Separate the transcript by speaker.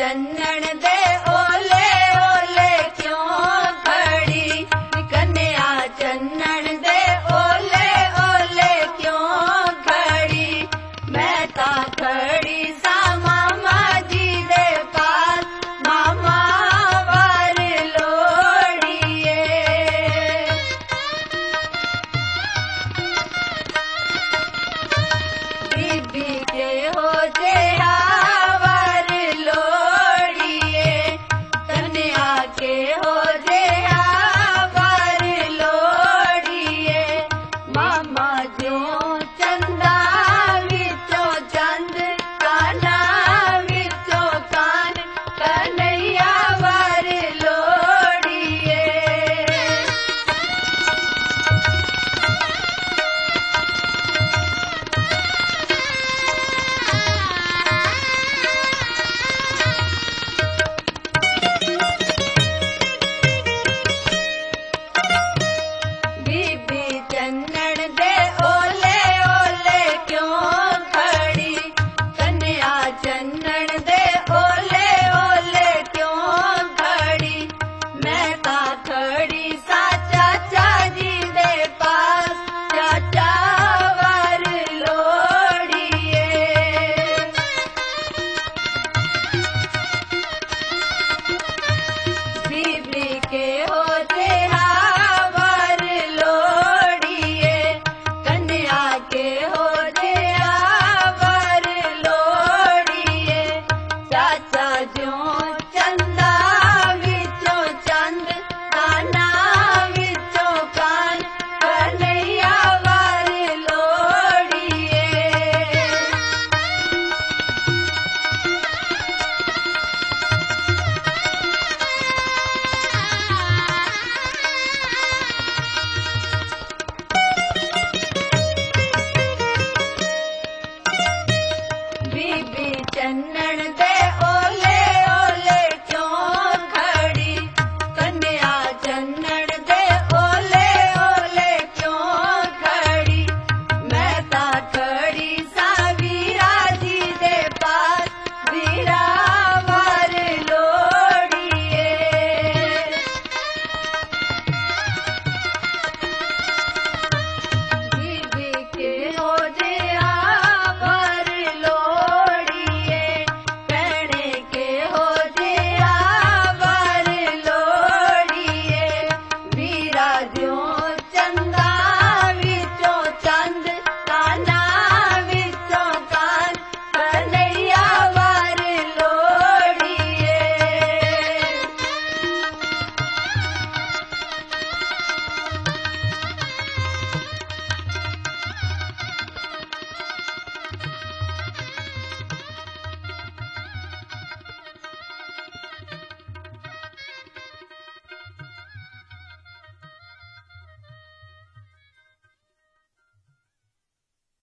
Speaker 1: चन्नन दे ओले ओले क्यों खड़ी, कन्या चन्नन दे ओले ओले क्यों खड़ी। मैं ता खड़ी सा मामा जी दे पास, मामा वार लोड़िए। बीबी के हो जे आवर लोड़िए, कन्या के हो जे आवर लोड़िए। मामा ज्यों चंदा विचों चंद, काना विचों कान, कन्हैया वर लोड़िए। बीबी चन्नन दे ओले ओले क्यों खड़ी, कन्या चन्नन दे ओले ओले क्यों खड़ी। मैं ता खड़ी सा चाचा जी दे पास, चाचा वर लोड़िए। बीबी के हो जे आवर लोड़िए, कन्या के हो जे आवर लोड़िए। चाचा ज्यों